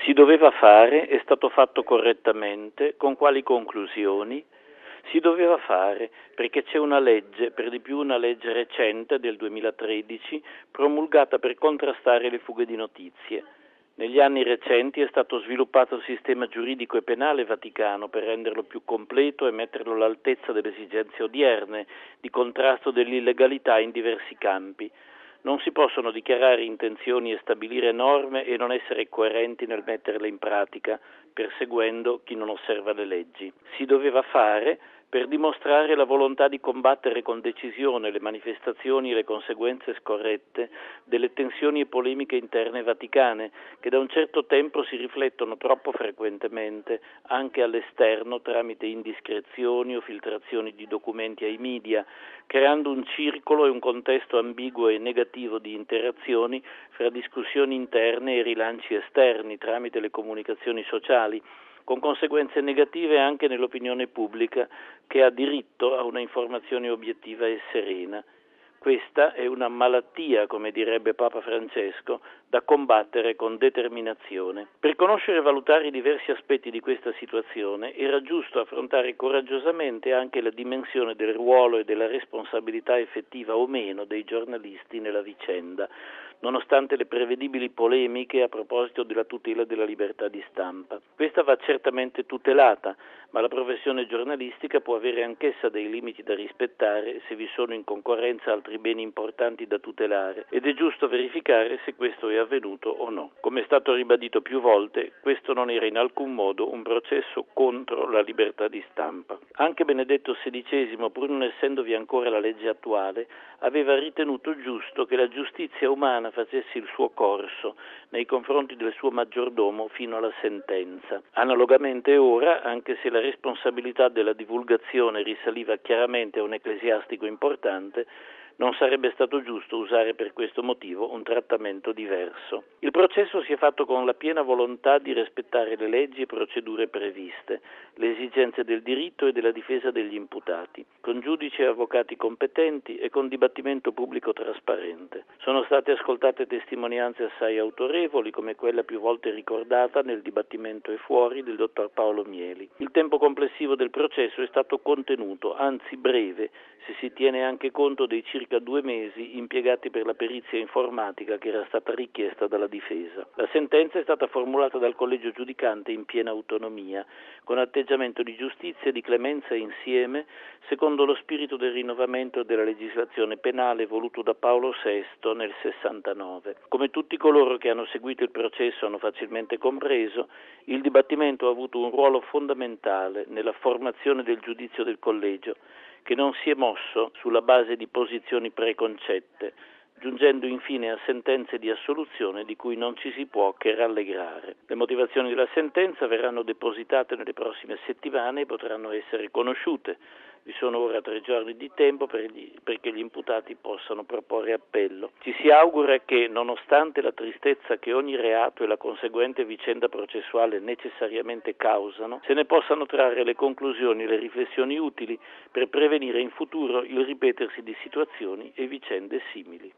Si doveva fare, è stato fatto correttamente, con quali conclusioni? Si doveva fare perché c'è una legge, per di più una legge recente del 2013, promulgata per contrastare le fughe di notizie. Negli anni recenti è stato sviluppato il sistema giuridico e penale vaticano per renderlo più completo e metterlo all'altezza delle esigenze odierne di contrasto dell'illegalità in diversi campi. Non si possono dichiarare intenzioni e stabilire norme e non essere coerenti nel metterle in pratica, perseguendo chi non osserva le leggi. Si doveva fare per dimostrare la volontà di combattere con decisione le manifestazioni e le conseguenze scorrette delle tensioni e polemiche interne vaticane, che da un certo tempo si riflettono troppo frequentemente anche all'esterno tramite indiscrezioni o filtrazioni di documenti ai media, creando un circolo e un contesto ambiguo e negativo di interazioni fra discussioni interne e rilanci esterni tramite le comunicazioni sociali, con conseguenze negative anche nell'opinione pubblica, che ha diritto a una informazione obiettiva e serena. Questa è una malattia, come direbbe Papa Francesco, da combattere con determinazione. Per conoscere e valutare i diversi aspetti di questa situazione era giusto affrontare coraggiosamente anche la dimensione del ruolo e della responsabilità effettiva o meno dei giornalisti nella vicenda, nonostante le prevedibili polemiche a proposito della tutela della libertà di stampa. Questa va certamente tutelata, ma la professione giornalistica può avere anch'essa dei limiti da rispettare se vi sono in concorrenza altri beni importanti da tutelare, ed è giusto verificare se questo è avvenuto o no. Come è stato ribadito più volte, questo non era in alcun modo un processo contro la libertà di stampa. Anche Benedetto XVI, pur non essendovi ancora la legge attuale, aveva ritenuto giusto che la giustizia umana facesse il suo corso nei confronti del suo maggiordomo fino alla sentenza. Analogamente ora, anche se la responsabilità della divulgazione risaliva chiaramente a un ecclesiastico importante, non sarebbe stato giusto usare per questo motivo un trattamento diverso. Il processo si è fatto con la piena volontà di rispettare le leggi e procedure previste, le esigenze del diritto e della difesa degli imputati, con giudici e avvocati competenti e con dibattimento pubblico trasparente. Sono state ascoltate testimonianze assai autorevoli, come quella più volte ricordata nel dibattimento e fuori del dottor Paolo Mieli. Il tempo complessivo del processo è stato contenuto, anzi breve, se si tiene anche conto dei circa 2 mesi impiegati per la perizia informatica che era stata richiesta dalla difesa. La sentenza è stata formulata dal collegio giudicante in piena autonomia, con atteggiamento di giustizia e di clemenza insieme, secondo lo spirito del rinnovamento della legislazione penale voluto da Paolo VI nel 69. Come tutti coloro che hanno seguito il processo hanno facilmente compreso, il dibattimento ha avuto un ruolo fondamentale nella formazione del giudizio del collegio, che non si è mosso sulla base di posizioni preconcette, giungendo infine a sentenze di assoluzione di cui non ci si può che rallegrare. Le motivazioni della sentenza verranno depositate nelle prossime settimane e potranno essere conosciute. Vi sono ora 3 giorni di tempo perché gli imputati possano proporre appello. Ci si augura che, nonostante la tristezza che ogni reato e la conseguente vicenda processuale necessariamente causano, se ne possano trarre le conclusioni e le riflessioni utili per prevenire in futuro il ripetersi di situazioni e vicende simili.